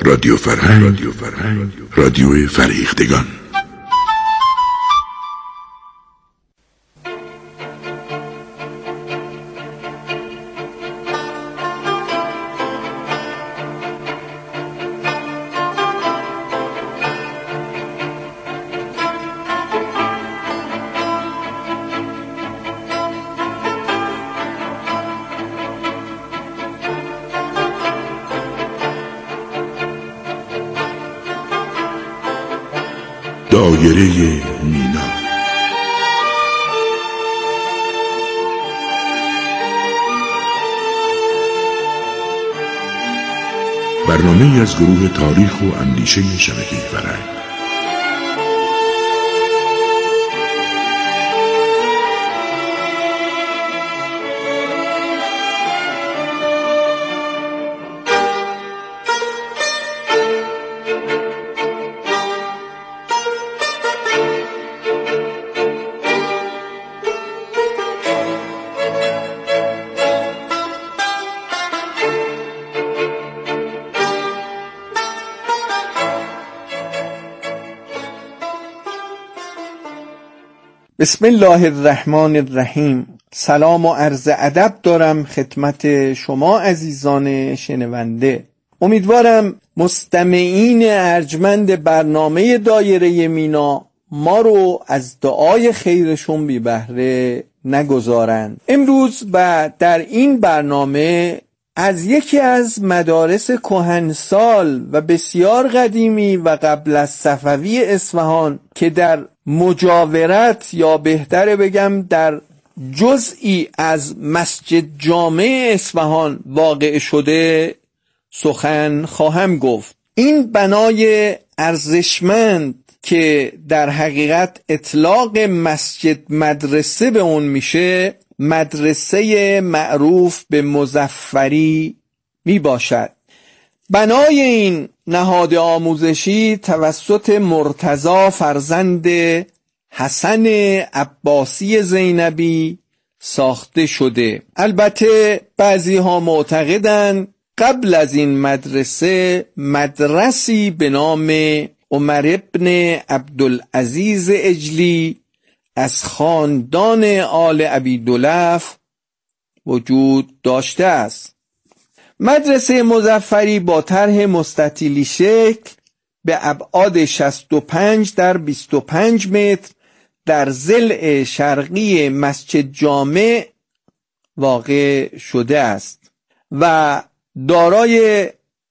رادیو فرهنگ، رادیو فریختگان. دایره مینا، برنامه‌ای از گروه تاریخ و اندیشه شبکه فرهنگ. بسم الله الرحمن الرحیم. سلام و عرض ادب دارم خدمت شما عزیزان شنونده. امیدوارم مستمعین ارجمند برنامه دایره مینا ما رو از دعای خیرشون بی بهره نگذارند. امروز و در این برنامه از یکی از مدارس کهنسال و بسیار قدیمی و قبل از صفوی اصفهان که در مجاورت یا بهتره بگم در جزئی از مسجد جامع اصفهان واقع شده سخن خواهم گفت. این بنای ارزشمند که در حقیقت اطلاق مسجد مدرسه به اون میشه، مدرسه معروف به مظفری می باشد. بنای این نهاد آموزشی توسط مرتضی فرزند حسن عباسی زینبی ساخته شده. البته بعضی ها معتقدند قبل از این مدرسه مدرسی به نام عمر ابن عبدالعزیز اجلی از خاندان آل ابیدولف وجود داشته است. مدرسه مظفری با طرح مستطیلی شکل به ابعاد 65 در 25 متر در ضلع شرقی مسجد جامع واقع شده است و دارای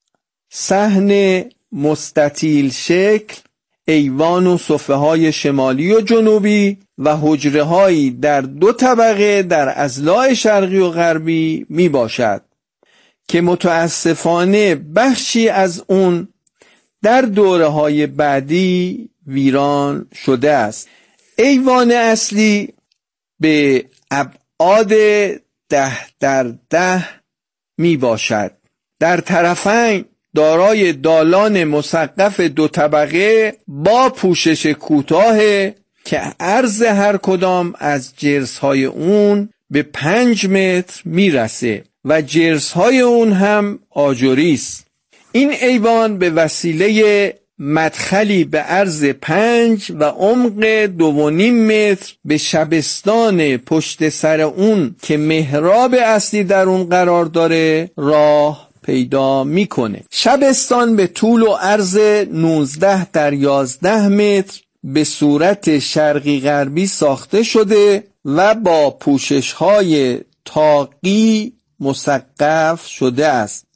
صحن مستطیل شکل، ایوان و صفحه های شمالی و جنوبی و حجره هایی در 2 طبقه در اضلاع شرقی و غربی می باشد که متاسفانه بخشی از اون در دوره های بعدی ویران شده است. ایوان اصلی به ابعاد 10 در 10 می باشد. در طرفین دارای دالان مسقف 2 طبقه با پوشش کوتاه که عرض هر کدام از جرس‌های اون به 5 متر میرسه و جرس‌های اون هم آجری است. این ایوان به وسیله مدخلی به عرض 5 و عمق 2.5 متر به شبستان پشت سر اون که محراب اصلی در اون قرار داره راه پیدا میکنه. شبستان به طول و عرض 19 در 11 متر به صورت شرقی غربی ساخته شده و با پوشش‌های طاقی مسقف شده است.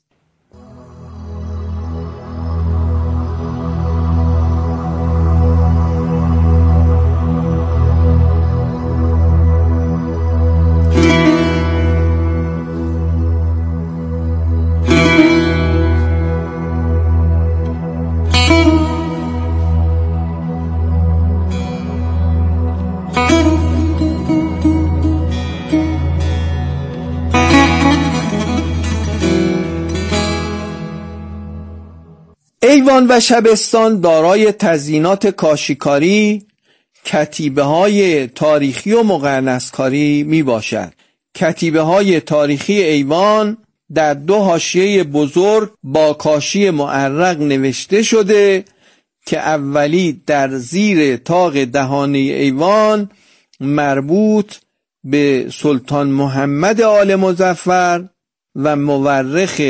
ایوان و شبستان دارای تزیینات کاشیکاری، کتیبه های تاریخی و مقرنسکاری می باشد. کتیبه های تاریخی ایوان در 2 حاشیه بزرگ با کاشی معرق نوشته شده که اولی در زیر طاق دهانه ایوان مربوط به سلطان محمد آل مظفر و مورخ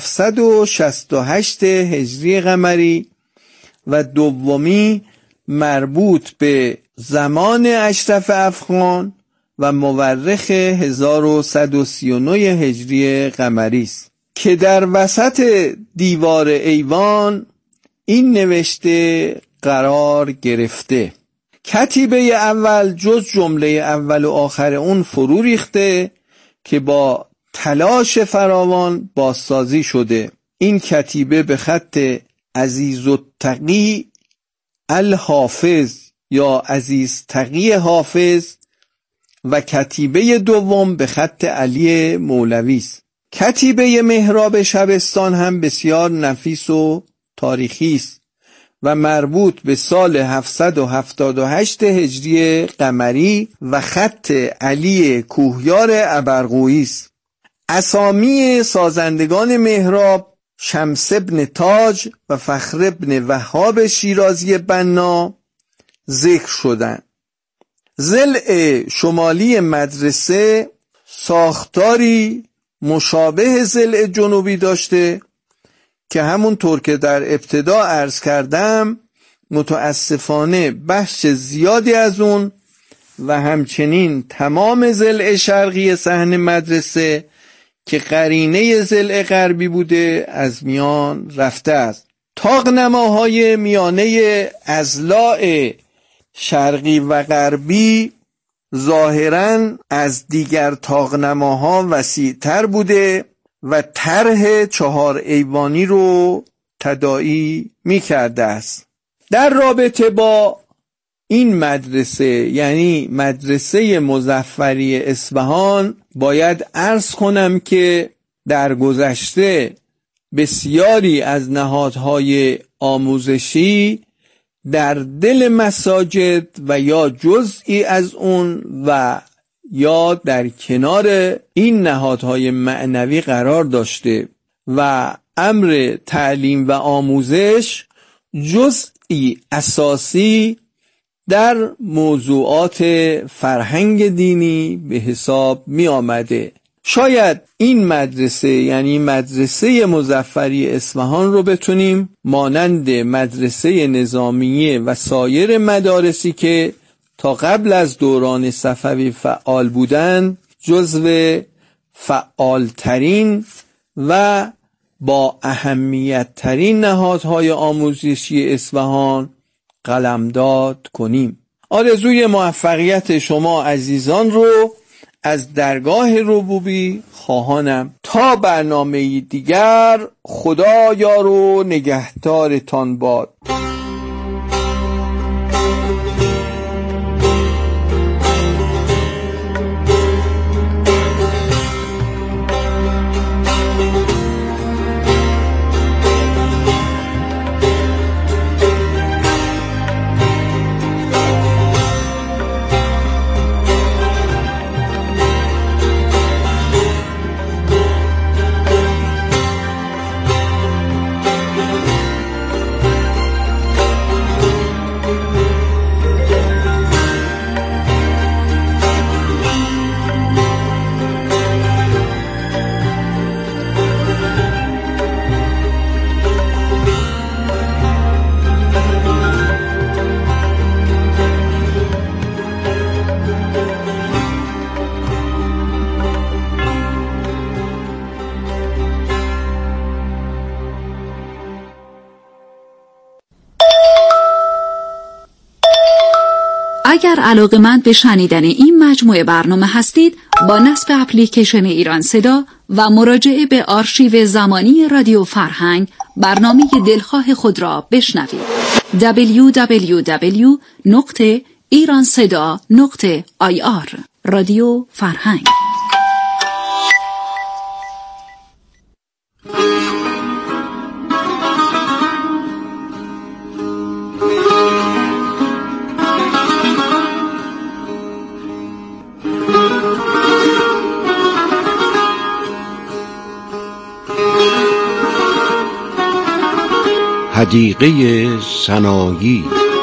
768 هجری قمری و دومی مربوط به زمان اشرف افغان و مورخ 1139 هجری قمری است که در وسط دیوار ایوان این نوشته قرار گرفته: کتیبه اول جز جمله اول و آخر اون فرو ریخته که با تلاش فراوان بازسازی شده. این کتیبه به خط عزیزالتقی الحافظ یا عزیز تقی حافظ و کتیبه دوم به خط علی مولوی است. کتیبه محراب شبستان هم بسیار نفیس و تاریخی است و مربوط به سال 778 هجری قمری و خط علی کوهیار ابرقویی است. اسامی سازندگان محراب شمس ابن تاج و فخر ابن وهاب شیرازی بنا ذکر شدند. ضلع شمالی مدرسه ساختاری مشابه ضلع جنوبی داشته که همونطور که در ابتدا عرض کردم متاسفانه بخش زیادی از اون و همچنین تمام ضلع شرقی صحن مدرسه که قرینه ضلع غربی بوده از میان رفته است. طاق‌نماهای میانه اضلاع شرقی و غربی ظاهراً از دیگر طاق‌نماها وسیع‌تر بوده و طرح 4 ایوانی رو تداعی می‌کرده است. در رابطه با این مدرسه یعنی مدرسه مظفری اصفهان باید عرض کنم که در گذشته بسیاری از نهادهای آموزشی در دل مساجد و یا جزئی از اون و یا در کنار این نهادهای معنوی قرار داشته و امر تعلیم و آموزش جزئی اساسی در موضوعات فرهنگ دینی به حساب می آمده. شاید این مدرسه یعنی مدرسه مظفری اصفهان رو بتونیم مانند مدرسه نظامیه و سایر مدارسی که تا قبل از دوران صفوی فعال بودند جزو فعالترین و با اهمیت ترین نهادهای آموزشی اصفهان قلمداد کنیم. آرزوی موفقیت شما عزیزان رو از درگاه ربوبی خواهانم. تا برنامه دیگر خدا یار و نگهدارتان باد. اگر علاقه‌مند به شنیدن این مجموعه برنامه هستید با نصب اپلیکیشن ایران صدا و مراجعه به آرشیو زمانی رادیو فرهنگ برنامه دلخواه خود را بشنوید. www.iranseda.ir رادیو فرهنگ. حدیقه سنایی.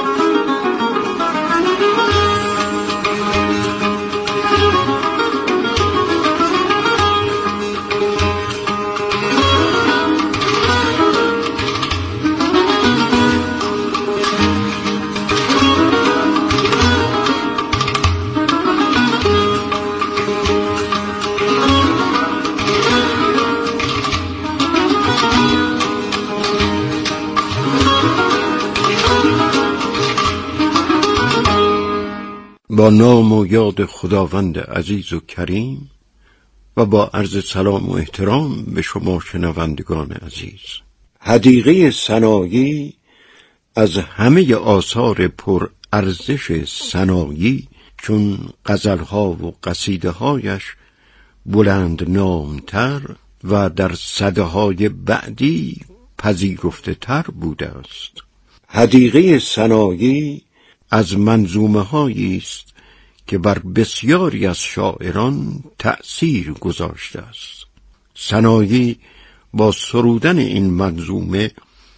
با نام و یاد خداوند عزیز و کریم و با عرض سلام و احترام به شما شنوندگان عزیز. حدیقه سنایی از همه آثار پر ارزش سنایی چون غزلها و قصیده هایش بلند نامتر و در سده‌های بعدی پذیرفته تر بوده است. حدیقه سنایی از منظومه هایی است که بر بسیاری از شاعران تأثیر گذاشته است. سنایی با سرودن این منظومه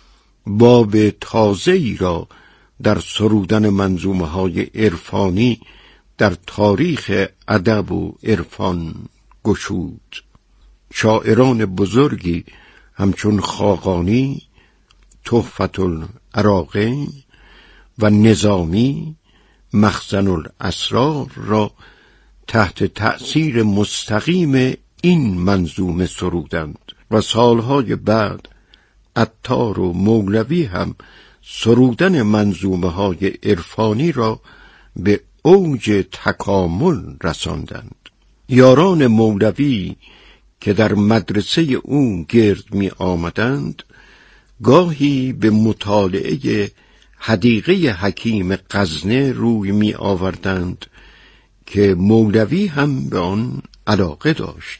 باب تازه‌ای را در سرودن منظومه های عرفانی در تاریخ ادب و عرفان گشود. شاعران بزرگی همچون خاقانی، تحفة العراقین و نظامی مخزن الاسرار را تحت تأثیر مستقیم این منظومه سرودند و سالهای بعد عطار و مولوی هم سرودن منظومه های عرفانی را به اوج تکامل رساندند. یاران مولوی که در مدرسه او گرد می آمدند گاهی به مطالعه حدیقه حکیم غزنه روی می آوردند که مولوی هم به آن علاقه داشت.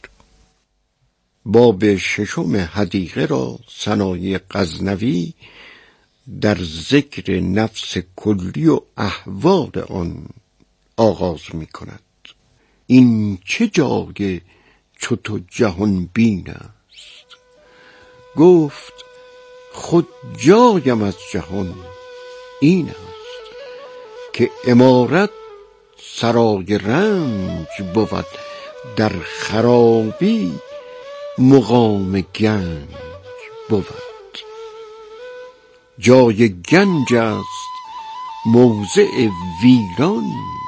باب ششم حدیقه را سنایی غزنوی در ذکر نفس کلی و احوال آن آغاز می کند. این چه جای چو تو جهان بین است؟ گفت خود جایم از جهان این است که عمارت سرای رنج بود، در خرابی مقام گنج بود. جای گنج است موضع ویران،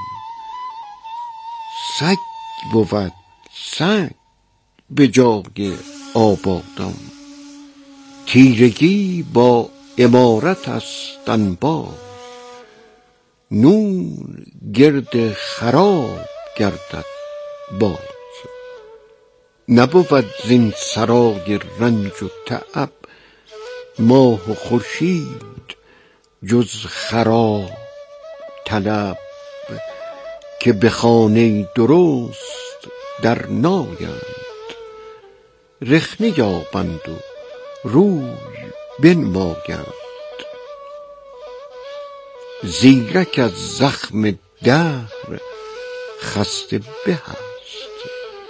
سگ بود سگ به جای آبادان. تیرگی با عمارت است انبار، نور گرد خراب گردد باز. نبود زین سرای رنج و تعب ماه و خورشید جز خراب طلب. که به خانه درست در نایند، رخنه یابند و روی بنمایند. زیرک از زخم دهر خسته به است،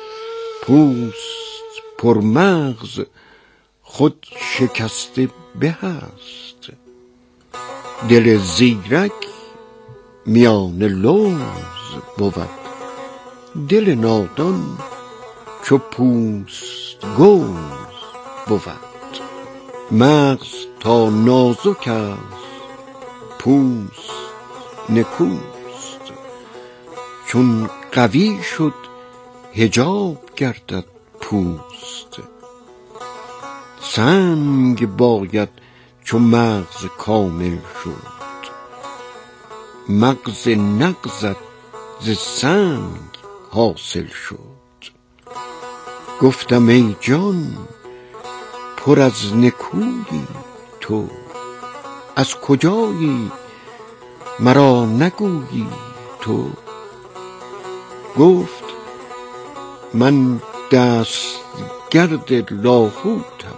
پوست پر مغز خود شکسته به است. دل زیرک میان لوز بود، دل نادان چو پوست گوز بود. مغز تا نازک است پوست نکوست، چون قوی شد حجاب گردد پوست. سنگ باید چو مغز کامل شد، مغز نغزت ز سنگ حاصل شد. گفتم ای جان پر از نکویی تو، از کجایی مرا نگویی تو؟ گفت من دستگرد لاهوتم،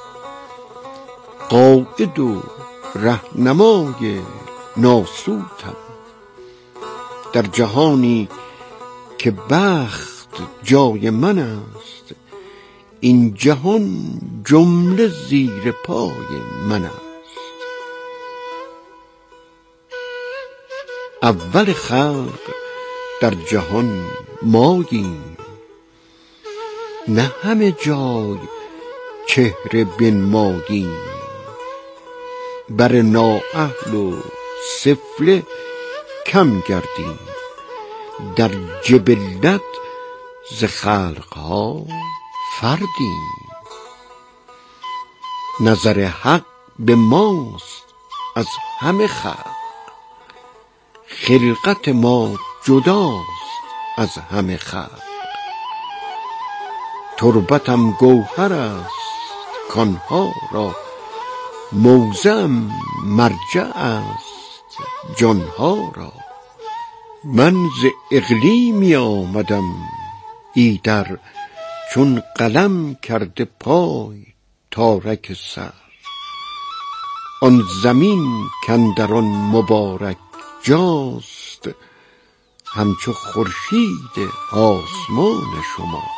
قائد و رهنمای ناسوتم. در جهانی که بخت جای من است، این جهان جمله زیر پای من است. اول خلق در جهان ماییم، نه همه جای چهره بنماییم. بر نااهل و سفله کم گردیم، در جبلت ز خلقها فردیم. نظر حق به ماست از همه خلق، خلقت ما جداست از همه خلق. تربتم گوهر است کانها را، موضعم مرجع است جانها را. من ز اقلیمی آمدم ایدر، چون قلم کرده پای تارک سر. آن زمین کاندر آن مبارک جاست، همچو خورشید آسمان شماست.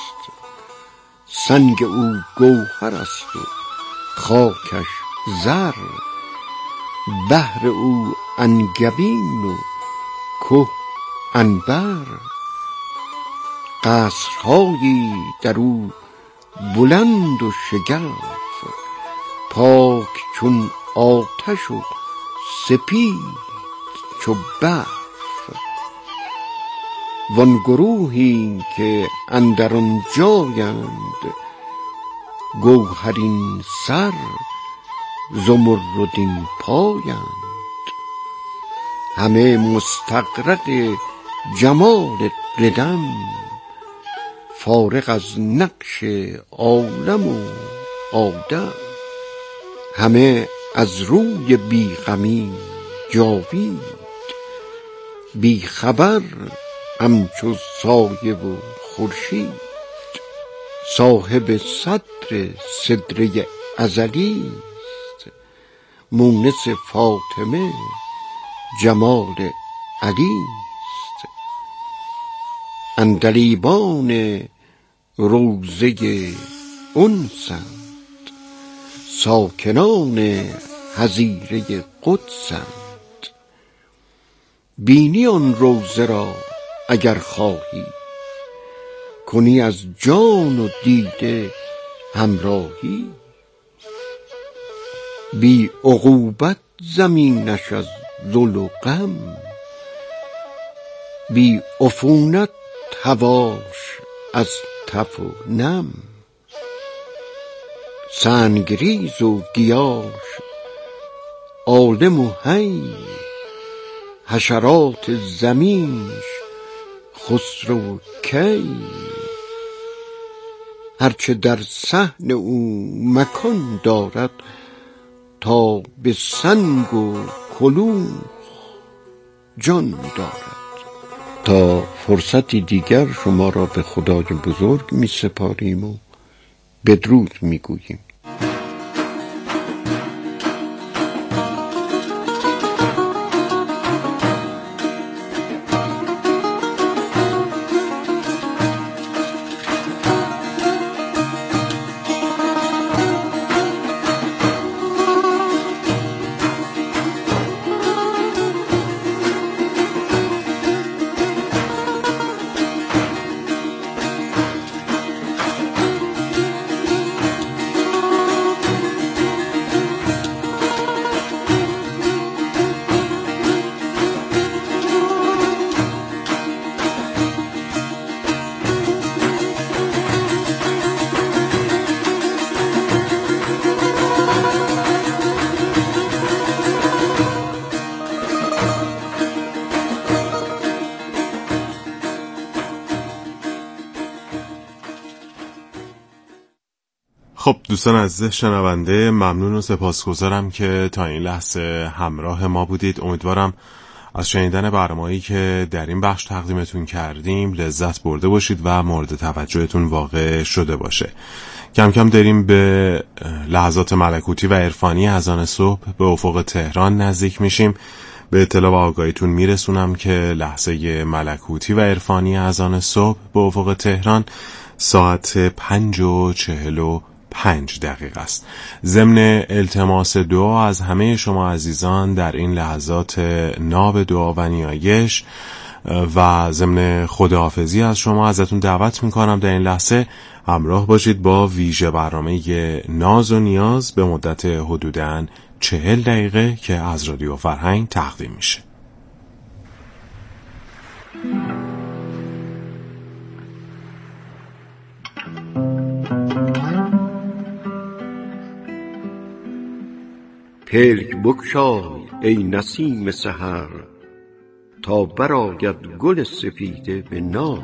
سنگ او گوهر است و خاکش زر، بحر او انگبین و که عنبر. قصرهایی در او بلند و شگرف، پاک چون آتش و سپید چو برف. وان گروهی که اندر آن جایند، گوهرین سر زمردین پایند. همه مستغرق جمال قدم، فارغ از نقش عالم و آدم. همه از روی بیغمی جاوید، بی خبر همچو سایه و خورشید. صاحب صدر صدره ازلی است، مونس فاطمه جمال علی است. عندلیبان روضه انسند، ساکنان حظیره قدسند. بینی آن روضه را اگر خواهی، کنی از جان و دیده همراهی. بی عقوبت زمینش از ذل و غم، بی عفونت هواش از تف و نم. سنگریز و گیاش عالم و حی، حشرات زمینش خسرو کی. هرچه در صحن او مکان دارد، تا به سنگ و کلوخ جان دارد. تا فرصتی دیگر شما را به خدای بزرگ می سپاریم و بدرود می گوییم. خب دوستان عزیز شنونده، ممنون و سپاسگزارم که تا این لحظه همراه ما بودید. امیدوارم از شنیدن برنامه‌ای که در این بخش تقدیمتون کردیم لذت برده باشید و مورد توجهتون واقع شده باشه. کم کم داریم به لحظات ملکوتی و عرفانی اذان صبح به افق تهران نزدیک میشیم. به اطلاع و آگاهیتون میرسونم که لحظه ملکوتی و عرفانی اذان صبح به افق تهران ساعت 5:45 5 دقیقه است. ضمن التماس دعا از همه شما عزیزان در این لحظات ناب دعا و نیایش و ضمن خداحافظی از شما ازتون دعوت میکنم در این لحظه همراه باشید با ویژه برنامه ناز و نیاز به مدت حدوداً 40 دقیقه که از رادیو فرهنگ تقدیم میشه. پلک بگشای ای نسیم سحر، تا برآید گل سپیده به ناز.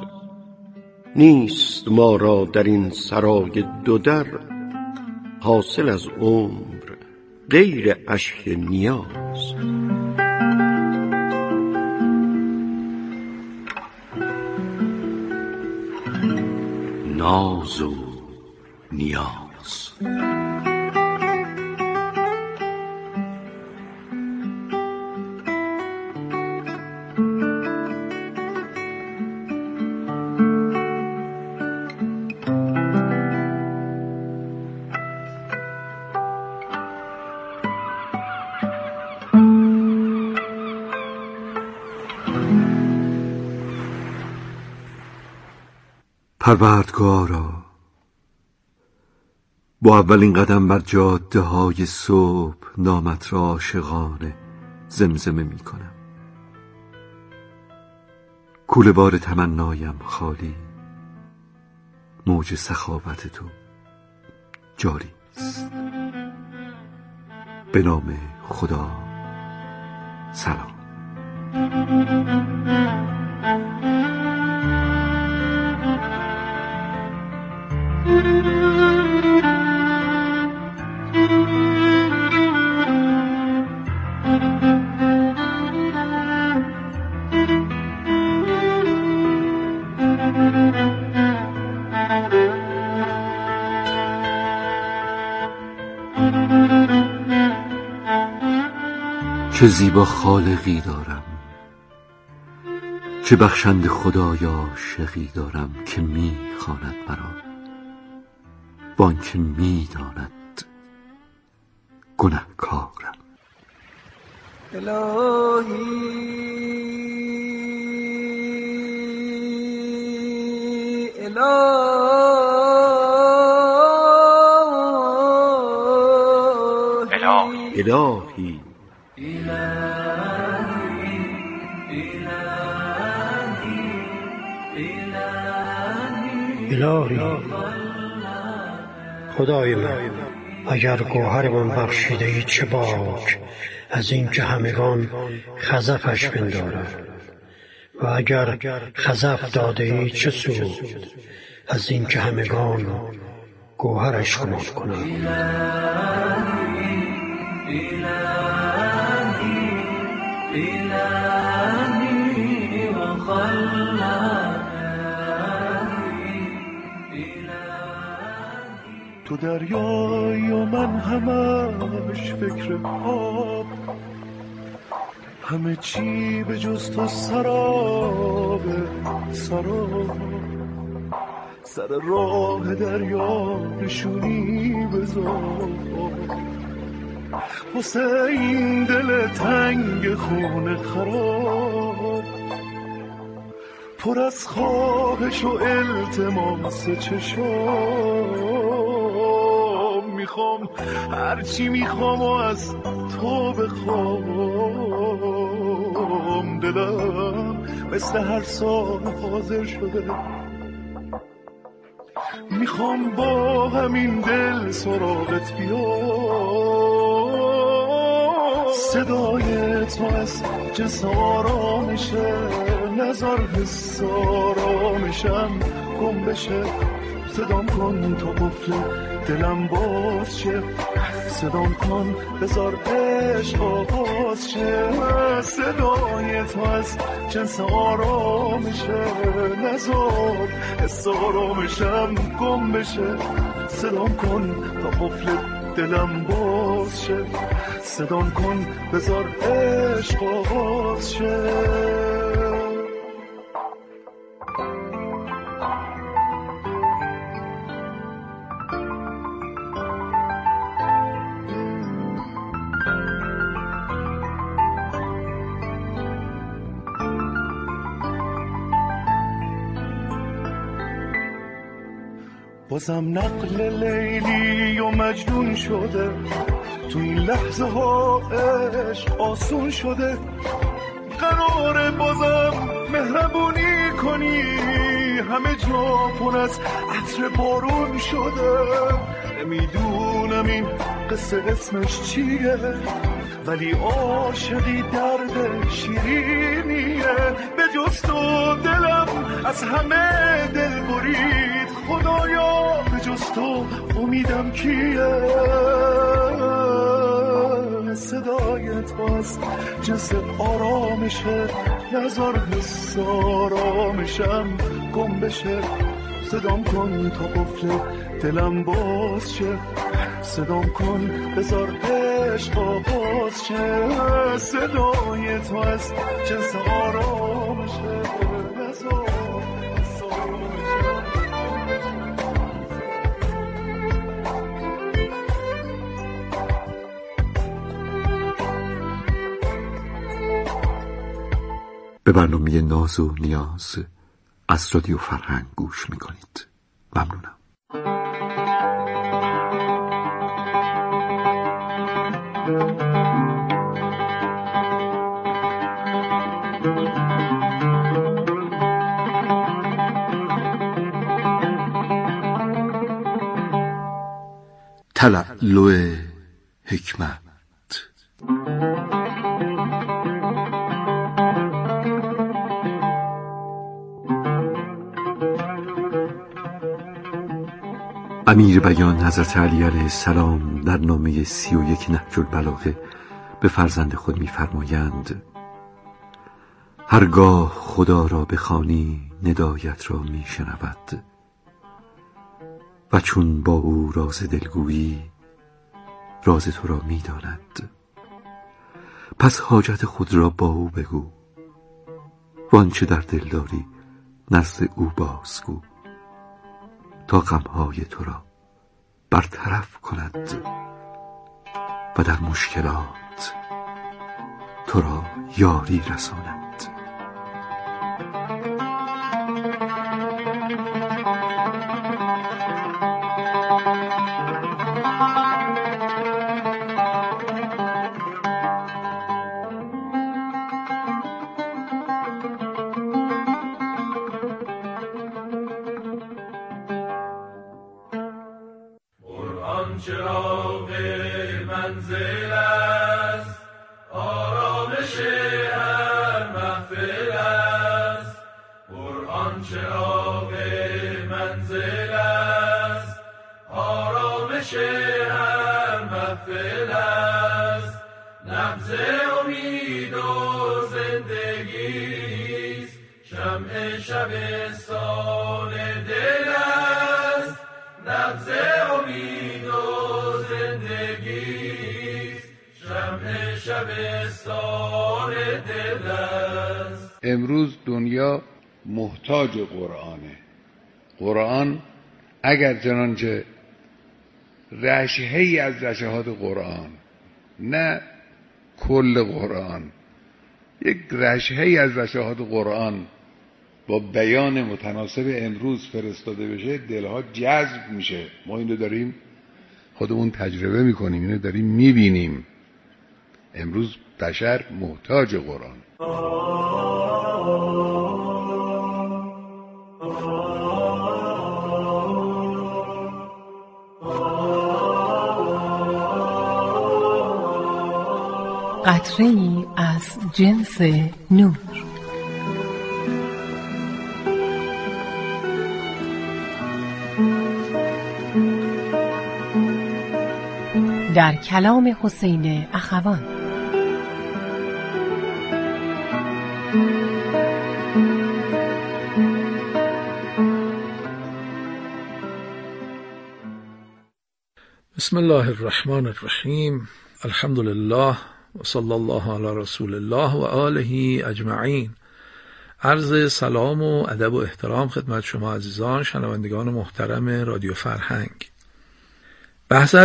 نیست ما را در این سرای دو در، حاصل از عمر غیر اشک نیاز. ناز و نیاز. پروردگارا، با اولین قدم بر جاده های صبح نامت را عاشقانه زمزمه می کنم. کوله بار تمنایم خالی، موج سخاوت تو جاری است. به نام خدا، سلام. چه زیبا خالقی دارم، چه بخشند خدایا عاشقی دارم که می خواند مرا، وانکه می داند گنهکارم. الهی الهی خدای من، اگر گوهر من بخشیده ای چه باک از این که همگان خزفش بندارم، و اگر خزف داده ای چه سود از این که همگان گوهرش خمار کنم. تو دریایی و من همش فکر آب، همه چی به جز تو سراب سراب. سر راه دریا نشونی بذار، واسه این دل تنگ خونه خراب، پر از خواهش و التماس چشام. میخوام هرچی میخوام و از تو بخوام. دلم مثل هر سال حاضر شده، میخوام با همین دل سراغت بیام. صدای تو از جنس آرامشه، نزار حس آرامشم گم بشه. صدام کن تا قفل دلم باز شه، صدام کن بذار عشق آغاز شه. صدای تو از جنس آرامشه، نزار حس آرامشم گم بشه. صدام کن تا قفل دلم باز شه، صدام کن بذار عشق آغاز شه. بازم نقل لیلی و مجنون شده، تو این لحظه ها عشق آسون شده. قراره بازم مهربونی کنی، همه جا پر از عطر بارون شده. نمیدونم این قصه اسمش چیه، ولی عاشقی درد شیرینیه. به جز تو دلم از همه دل برید، خدایا به جز تو امیدم کیه. صدای تو از جنس آرامشه، نذار حس آرامشم گم بشه. صدام کن تا قفل دلم باز شه، صدام کن بذار عشق آغاز شه. صدای تو از جنس آرامشه، نذار حس آرامشم. به برنامه ناز و نیاز از رادیو فرهنگ گوش میکنید. ممنونم. تلألؤ حکمت. امیر بیان حضرت علی علیه السلام در نامه 31 نهج البلاغه به فرزند خود می‌فرمایند: هرگاه خدا را بخوانی ندایت را میشنود و چون با او راز دلگویی راز تو را میداند. پس حاجت خود را با او بگو، وانچه در دل داری نزد او بازگو، تا غمهای تو را برطرف کند و در مشکلات تو را یاری رساند. چراغ منزل است، آرامش هر محفل است. قرآن چراغ منزل است، آرامش هر محفل است. نبض امید و زندگی است، شمع شبستان دل است. نبض امید و زندگی است، شمع شبستان دل است. امروز دنیا محتاج قرآنه. قرآن اگر چنانچه رشحه‌ای از رشحات قرآن، نه کل قرآن، یک رشحه‌ای از رشحات قرآن با بیان متناسب امروز فرستاده بشه، دلها جذب میشه. ما اینو داریم خودمون تجربه میکنیم، اینو داریم میبینیم. امروز بشر محتاج قرآن. قطره‌ای از جنس نور. در کلام حسین اخوان. بسم الله الرحمن الرحیم. الحمد لله و صلی الله علی رسول الله و آله اجمعین. عرض سلام و ادب و احترام خدمت شما عزیزان شنوندگان محترم رادیو فرهنگ. بحث